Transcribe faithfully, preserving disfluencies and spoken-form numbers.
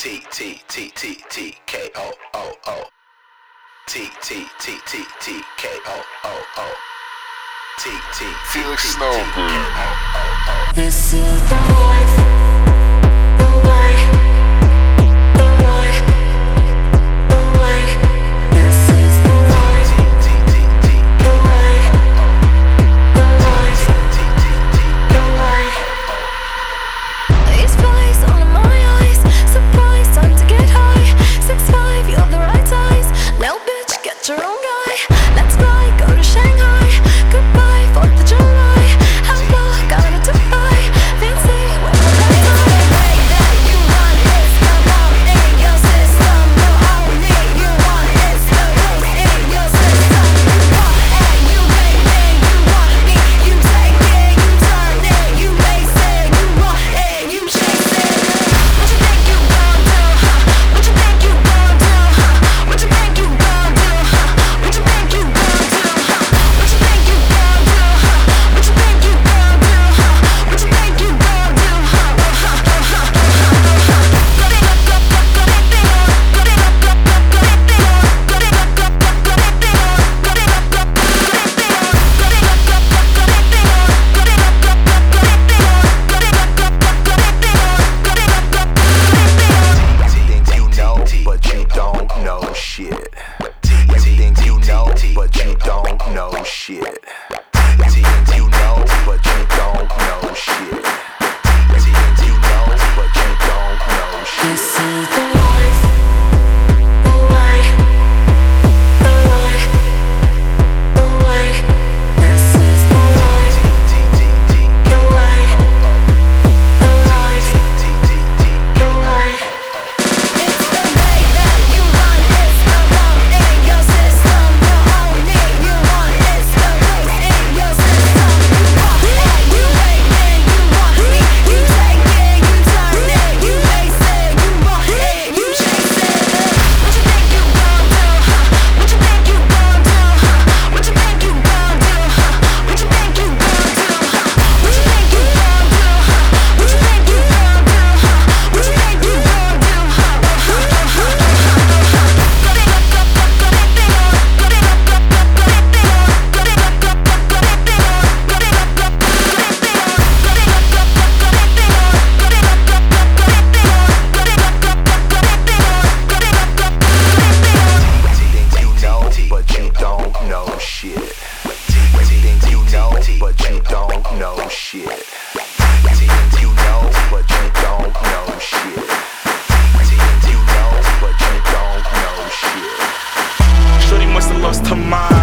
T T T T T K O O O T T T T T K O O O T T Felix Snowbird. This is the life, the way, the way, the way. This is the life, the way, the life, the way. These flies all in my eyes. Surprise, time to get high. Six five, you have the right size. Now bitch, get your own guy. Let's fly, go to Shanghai. Goodbye, Fourth of July. How far, gotta Dubai. Fancy, when the right time. The way that you want is the wrong in your system. The only you want is the rules in your system. You want it, you make it, you want me. You take it, you turn it, you lace it. You want it, you chase it. What you think you gon' do, huh? What you think you gon' do, huh? What you think you gon' do, huh? What you think you gon' do, huh? What you think you gon' do, huh? What you think you gon' do, huh? What you think you gon' do, huh? You think you know, but you don't know shit. You think you know, but you don't know shit. You think you know, but you don't know shit. This is the life, the way, the way, the way. This is the life, the way, the life, the way. It's the way that you want, it's the wrong in your system. The only you want is the rules in your system. You want it, you make it, you want me. You take it, you turn it, you lace it. You want it, you chase it. What you think you gon' do, huh? What you think you gon' do, huh? What you think you gon' do, huh? What you think you gon' do, huh? What you think you gon' do, huh? What you think you gon' do, huh? What you think you gon' do, You think you know, but you don't know shit. You think you know, but you don't know shit. You think you know, but you don't know shit. Shorty must have lost her mind.